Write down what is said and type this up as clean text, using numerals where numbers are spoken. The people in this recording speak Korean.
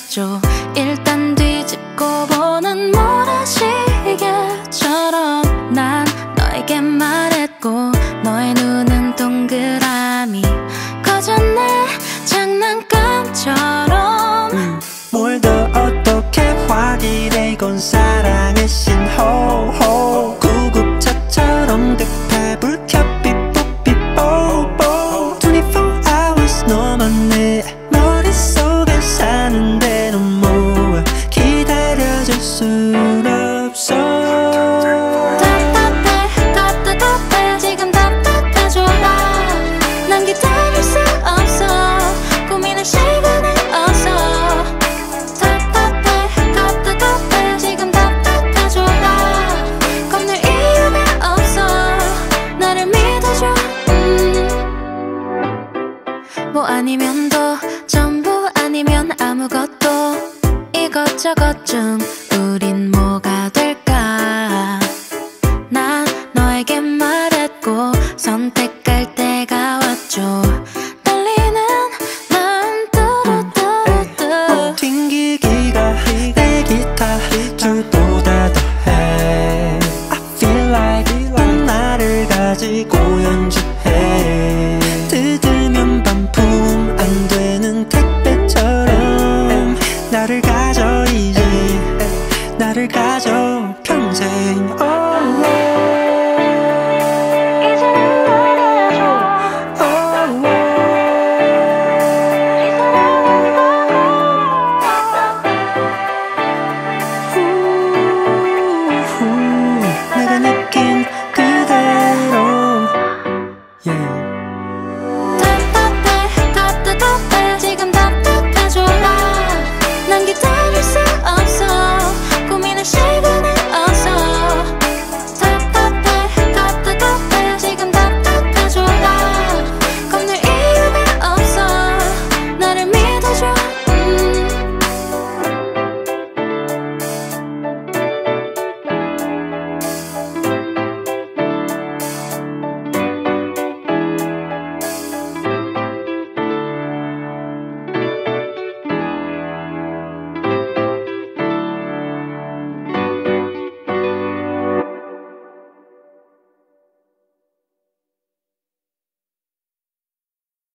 줘. 일단 뒤집고 보는 모래시계처럼 난 너에게 말했고 너의 눈은 동그라미 커졌네 장난감처럼. 뭘 더 어떻게 확인해 이건 사랑의 신호. 구급차처럼 급해 불켜 삐뽀삐뽀 24 hours 너만 내 머릿속에 사는데 넌 뭐 기다려줄 순 없어. 답답해 답답해 지금 답답해져라. 난 기다릴 수 없어 고민할 시간은 없어. 답답해 답답해 지금 답답해져라. 겁낼 이유가 없어 나를 믿어줘. 뭐 아니면 도 전부 아니면 아무것도 이것저것 중 우린 뭐가 될까. 난 너에게 말했고 선택할 때가 왔죠. 떨리는 마음 뚜루뚜루뚜. 튕기기가 내 기타 줄보다 더해. I feel like 넌 나를 가지고 연주해. 뜯으면 반품 안 되는 택배처럼 나를 가져 이제 나를 가져 평생.